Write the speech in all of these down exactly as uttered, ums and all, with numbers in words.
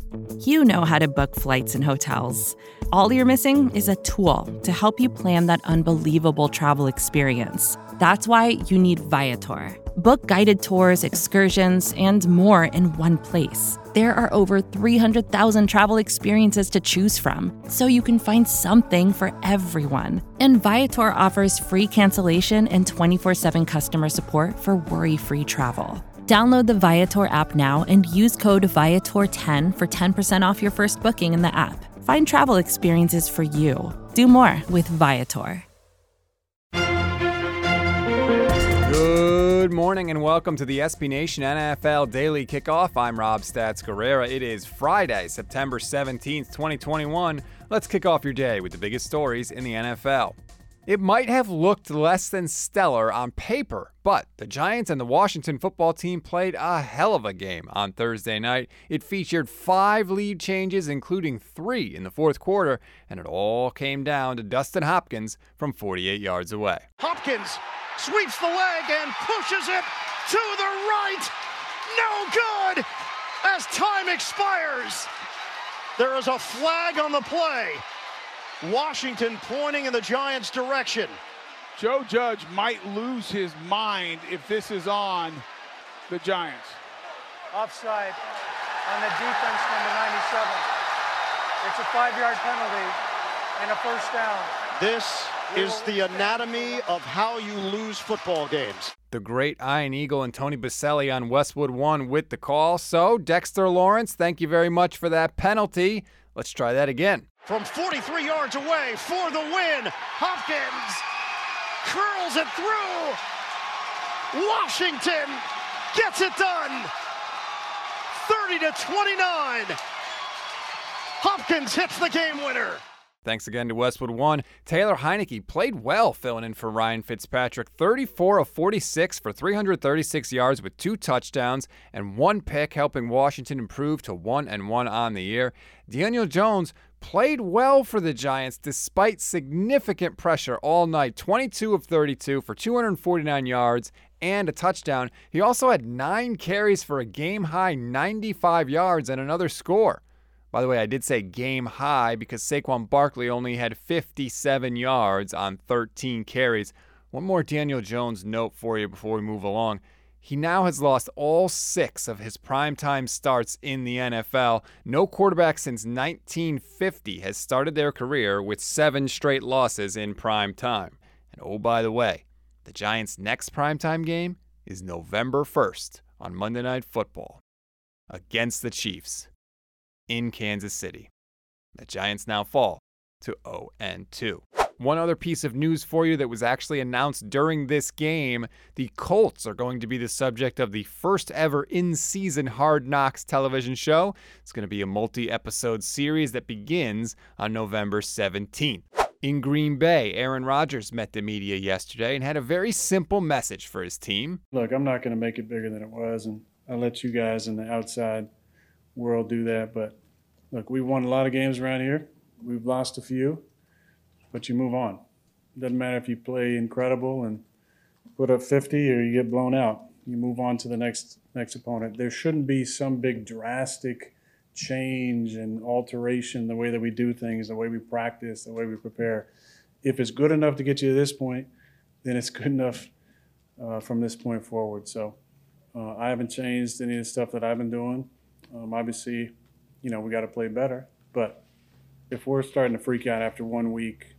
You know how to book flights and hotels. All you're missing is a tool to help you plan that unbelievable travel experience. That's why you need Viator. Book guided tours, excursions, and more in one place. There are over three hundred thousand travel experiences to choose from, so you can find something for everyone. And Viator offers free cancellation and twenty-four seven customer support for worry-free travel. Download the Viator app now and use code Viator ten for ten percent off your first booking in the app. Find travel experiences for you. Do more with Viator. Good morning and welcome to the S B Nation N F L Daily Kickoff. I'm Rob Stats Guerrera. It is Friday, September seventeenth, twenty twenty-one. Let's kick off your day with the biggest stories in the N F L. It might have looked less than stellar on paper, but the Giants and the Washington football team played a hell of a game on Thursday night. It featured five lead changes, including three in the fourth quarter, and it all came down to Dustin Hopkins from forty-eight yards away. Hopkins sweeps the leg and pushes it to the right. No good as time expires. There is a flag on the play. Washington pointing in the Giants' direction. Joe Judge might lose his mind if this is on the Giants. Offside on the defense, number ninety-seven. It's a five-yard penalty and a first down. This is the anatomy of how you lose football games. The great Iron Eagle and Tony Baselli on Westwood One with the call. So, Dexter Lawrence, thank you very much for that penalty. Let's try that again. From forty-three yards away for the win, Hopkins curls it through. Washington gets it done. thirty to twenty-nine. Hopkins hits the game winner. Thanks again to Westwood One. Taylor Heineke played well filling in for Ryan Fitzpatrick. thirty-four of forty-six for three hundred thirty-six yards with two touchdowns and one pick, helping Washington improve to one and one on the year. Daniel Jones played well for the Giants despite significant pressure all night. twenty-two of thirty-two for two hundred forty-nine yards and a touchdown. He also had nine carries for a game-high ninety-five yards and another score. By the way, I did say game high because Saquon Barkley only had fifty-seven yards on thirteen carries. One more Daniel Jones note for you before we move along. He now has lost all six of his primetime starts in the N F L. No quarterback since nineteen fifty has started their career with seven straight losses in primetime. And oh, by the way, the Giants' next primetime game is November first on Monday Night Football against the Chiefs in Kansas City. The Giants now fall to oh and two. One other piece of news for you that was actually announced during this game. The Colts are going to be the subject of the first ever in-season Hard Knocks television show. It's going to be a multi-episode series that begins on November seventeenth. In Green Bay, Aaron Rodgers met the media yesterday and had a very simple message for his team. Look, I'm not going to make it bigger than it was, and I'll let you guys in the outside world do that. But look, we've won a lot of games around here. We've lost a few, but you move on. It doesn't matter if you play incredible and put up fifty or you get blown out. You move on to the next next opponent. There shouldn't be some big drastic change and alteration in the way that we do things, the way we practice, the way we prepare. If it's good enough to get you to this point, then it's good enough uh, from this point forward. So uh, I haven't changed any of the stuff that I've been doing. Um, obviously, you know, we got to play better. But if we're starting to freak out after one week,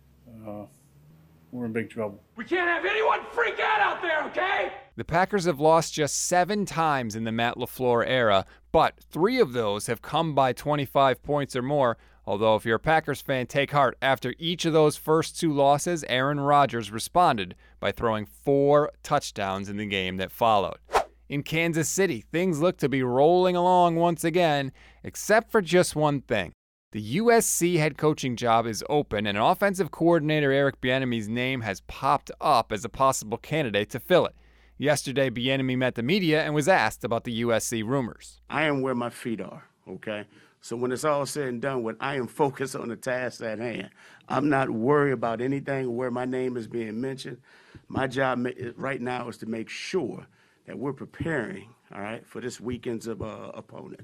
uh, we're in big trouble. We can't have anyone freak out out there, okay? The Packers have lost just seven times in the Matt LaFleur era, but three of those have come by twenty-five points or more. Although if you're a Packers fan, take heart. After each of those first two losses, Aaron Rodgers responded by throwing four touchdowns in the game that followed. In Kansas City, things look to be rolling along once again, except for just one thing. The U S C head coaching job is open, and offensive coordinator Eric Bieniemy's name has popped up as a possible candidate to fill it. Yesterday, Bieniemy met the media and was asked about the U S C rumors. I am where my feet are, okay? So when it's all said and done with, I am focused on the task at hand. I'm not worried about anything where my name is being mentioned. My job right now is to make sure that we're preparing, all right, for this weekend's uh, opponent.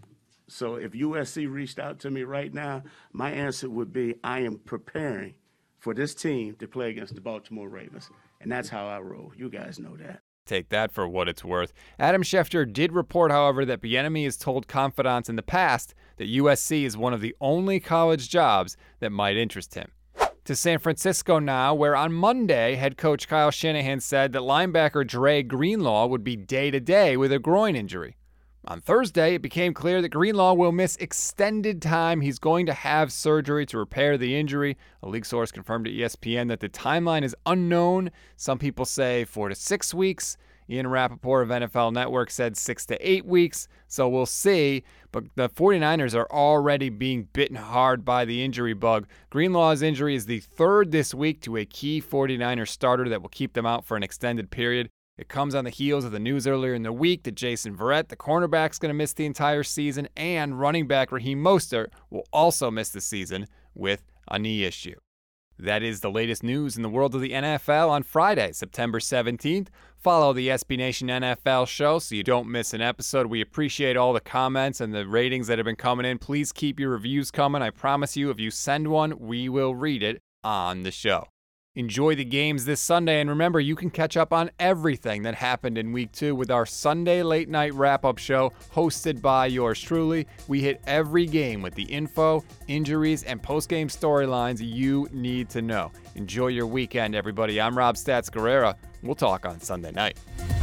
So if U S C reached out to me right now, my answer would be I am preparing for this team to play against the Baltimore Ravens. And that's how I roll. You guys know that. Take that for what it's worth. Adam Schefter did report, however, that Bieniemy has told confidants in the past that U S C is one of the only college jobs that might interest him. To San Francisco now, where on Monday, head coach Kyle Shanahan said that linebacker Dre Greenlaw would be day-to-day with a groin injury. On Thursday, it became clear that Greenlaw will miss extended time. He's going to have surgery to repair the injury. A league source confirmed to E S P N that the timeline is unknown. Some people say four to six weeks. Ian Rappaport of N F L Network said six to eight weeks. So we'll see. But the 49ers are already being bitten hard by the injury bug. Greenlaw's injury is the third this week to a key 49er starter that will keep them out for an extended period. It comes on the heels of the news earlier in the week that Jason Verrett, the cornerback, is going to miss the entire season, and running back Raheem Mostert will also miss the season with a knee issue. That is the latest news in the world of the N F L on Friday, September seventeenth. Follow the S B Nation N F L show so you don't miss an episode. We appreciate all the comments and the ratings that have been coming in. Please keep your reviews coming. I promise you, if you send one, we will read it on the show. Enjoy the games this Sunday, and remember, you can catch up on everything that happened in Week two with our Sunday late night wrap-up show hosted by yours truly. We hit every game with the info, injuries, and post-game storylines you need to know. Enjoy your weekend, everybody. I'm Rob Stats Guerrera. We'll talk on Sunday night.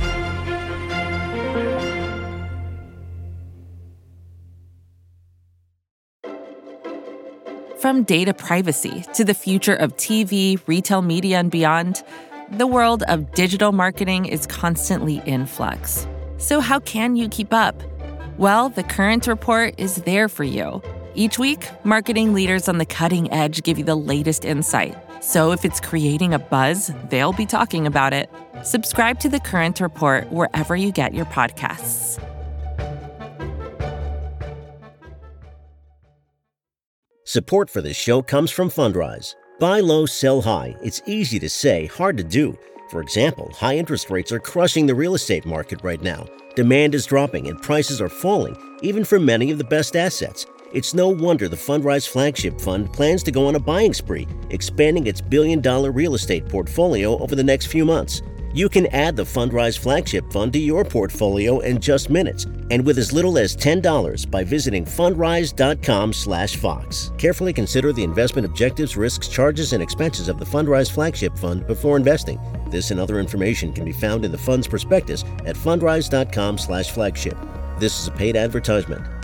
From data privacy to the future of T V, retail media, and beyond, the world of digital marketing is constantly in flux. So how can you keep up? Well, The Current Report is there for you. Each week, marketing leaders on the cutting edge give you the latest insight. So if it's creating a buzz, they'll be talking about it. Subscribe to The Current Report wherever you get your podcasts. Support for this show comes from Fundrise. Buy low, sell high. It's easy to say, hard to do. For example, high interest rates are crushing the real estate market right now. Demand is dropping and prices are falling, even for many of the best assets. It's no wonder the Fundrise Flagship Fund plans to go on a buying spree, expanding its billion-dollar real estate portfolio over the next few months. You can add the Fundrise Flagship Fund to your portfolio in just minutes, and with as little as ten dollars by visiting fundrise.com slash Fox. Carefully consider the investment objectives, risks, charges, and expenses of the Fundrise Flagship Fund before investing. This and other information can be found in the fund's prospectus at fundrise.com slash flagship. This is a paid advertisement.